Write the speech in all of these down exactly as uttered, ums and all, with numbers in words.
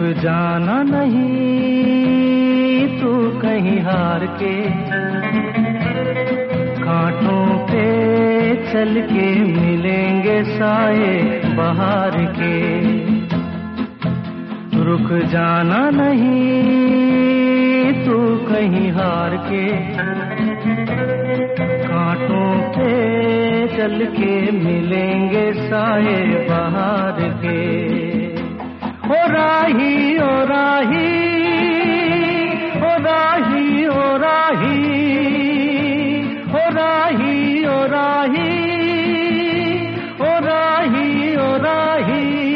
जाना नहीं तू कहीं हार के, कांटों पे चल के मिलेंगे साए बहार के। रुक जाना नहीं तू कहीं हार के, कांटों पे चल के मिलेंगे साए बहार के। ओ राही ओ राही ओ राही ओ राही ओ राही ओ राही ओ राही ओ राही।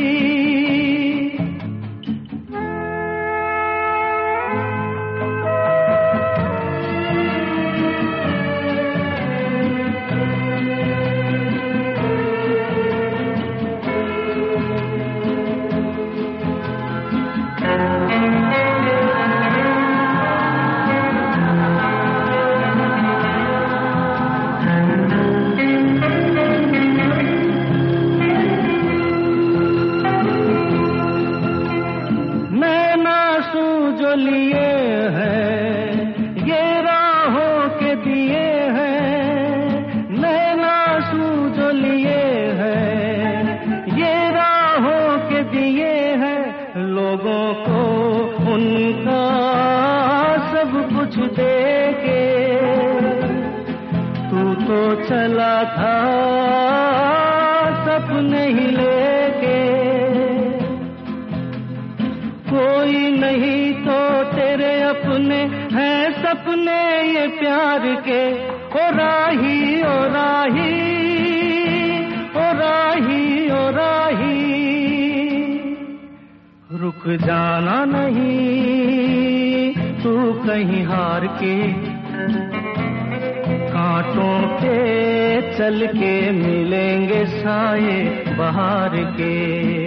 जो लिए हैं ये राहों के दिए हैं, नैना आंसू जो लिए हैं ये राहों के दिए हैं। लोगों को उनका सब कुछ दे के तू तो चला था सपने ही लेके। कोई नहीं तो तेरे अपने हैं सपने ये प्यार के। ओ राही ओ राही ओ राही ओ राही। रुक जाना नहीं तू कहीं हार के, कांटों पे चल के मिलेंगे साए बहार के।